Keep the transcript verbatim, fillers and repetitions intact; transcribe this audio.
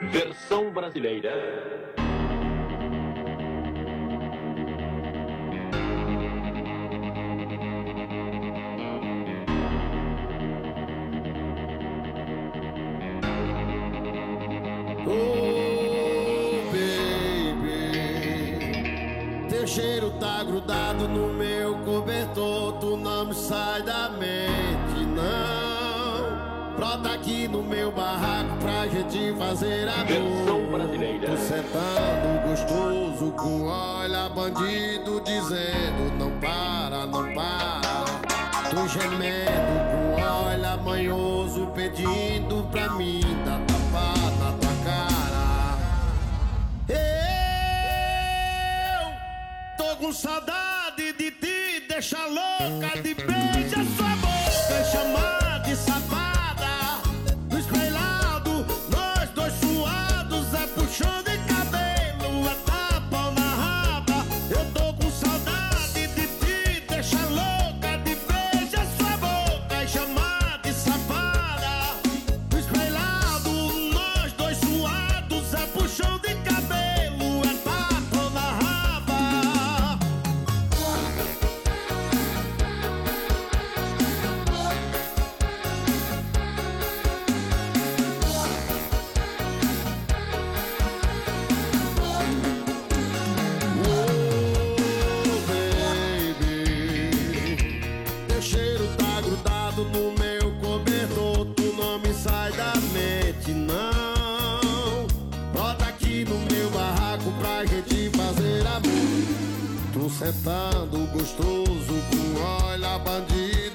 Versão brasileira. Oh, baby, teu cheiro tá grudado no meu cobertor. Tu não me sai da mente, não. Brota aqui no meu barraco pra gente fazer amor. Versão brasileira. Tu sentando gostoso com olha bandido dizendo não para, não para. Tu gemendo com olha manhoso pedindo pra mim dar tapa na tua cara. Eu tô com saudade de ti, deixa louca de beijar sua boca e chamar de safada. No espelhado, nós dois suados, é puxão de cabelo, é tapa na raba. Eu tô com saudade de ti, deixa louca de beijar sua boca e chamar de safada. No espelhado, nós dois suados, é puxão de cabelo, é tapa na raba. No meu cobertor, tu não me sai da mente, não. Brota aqui no meu barraco pra gente fazer amor. Tu sentando gostoso com olha bandido